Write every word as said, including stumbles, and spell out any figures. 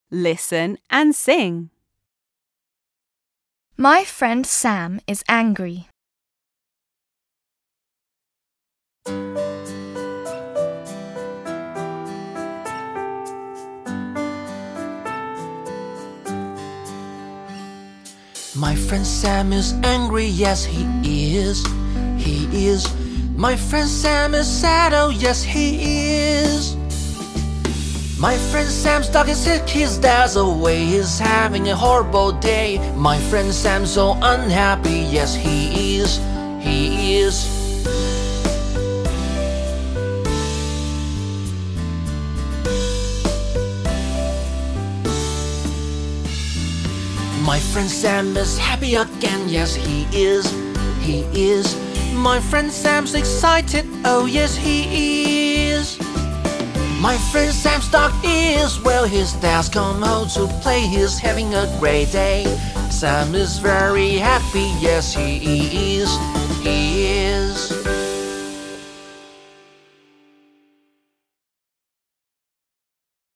Listen and sing. My friend Sam is angry. My friend Sam is angry, yes he is, he is. My friend Sam is sad, oh yes he is. My friend Sam's dog is sick, his dad's away, he's having a horrible day. My friend Sam's so unhappy, yes he is, he is. My friend Sam is happy again, yes he is, he is. My friend Sam's excited, oh yes he is. My friend Sam's dog is well, his dad's come home to play, he's having a great day. Sam is very happy, yes he is, he is.